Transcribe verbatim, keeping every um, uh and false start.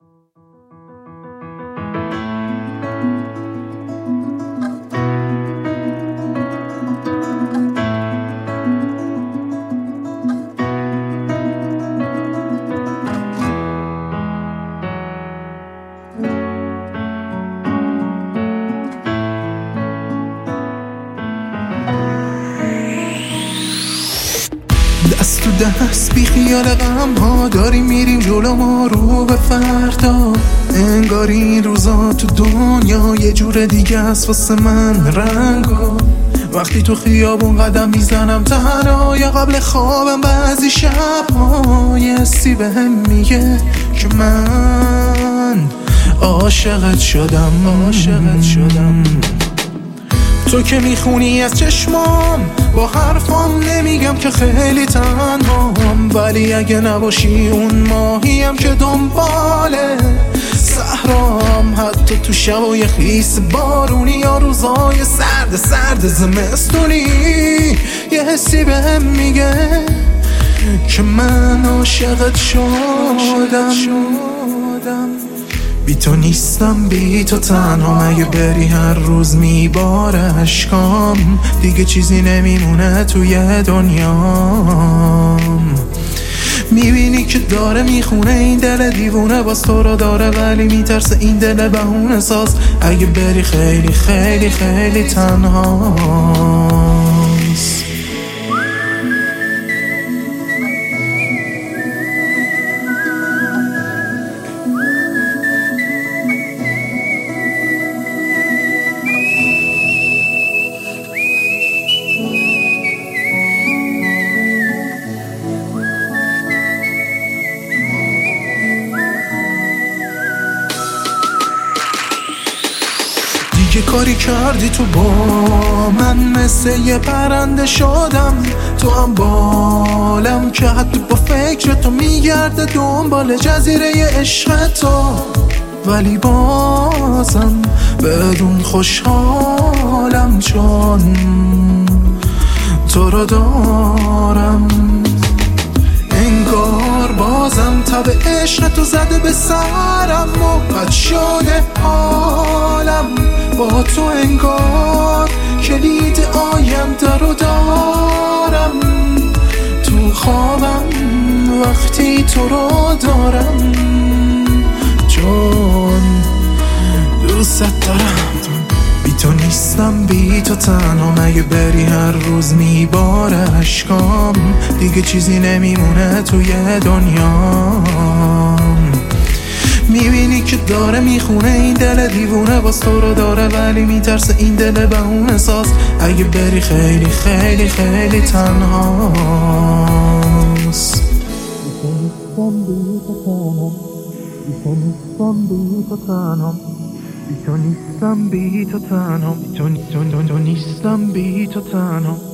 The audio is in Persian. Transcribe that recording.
دست تو دست بی خیال غم ها داریم میریم جلو ما رو به فردا. انگار این روزا تو دنیا یه جور دیگه است واسه من رنگا. وقتی تو خیابون قدم میزنم تنها یا قبل خوابم بعضی شب‌ها یه حسی بهم میگه که من عاشقت شدم عاشقت شدم. تو که میخونی از چشمام با حرفام نمیگم که خیلی تنهام، ولی اگه نباشی اون ماهیم که دنباله صحرام، حتی تو شبای خیس بارونی یا روزای سرد سرد زمستونی یه حسی بهم میگه که من عاشقت شدم. بی تو نیستم بی تو تنها، اگه بری هر روز میباره اشکام، دیگه چیزی نمیمونه توی دنیام. میبینی که داره میخونه این دل دیوونه، باز تو رو داره ولی میترسه این دل بهونه ساز، اگه بری خیلی خیلی خیلی تنهاست. یه کاری کردی تو با من مثل یه پرنده شدم، تو هم بالم که حتی با فکر تو میگرده دنبال جزیره عشق تو، ولی بازم بدون خوشحالم چون تو رو دارم. انگار بازم تب عشق تو زده به سرم و بد شده حالم با تو، انگار کلید آینده رو دارم تو خوابم وقتی تو رو دارم، چون دوست دارم. بی تو نیستم بی تو تنها، اگه بری هر روز میباره اشکام، دیگه چیزی نمیمونه توی دنیام. میبینی که داره میخونه این دل دیوونه، باز تو رو داره ولی میترسه این دل بهونه ساز، اگه بری خیلی خیلی خیلی تنهاست. بی تو نیستم بی تو تنها، بی تو نیستم بی تو تنها، بی تو نیستم بی تو تنها.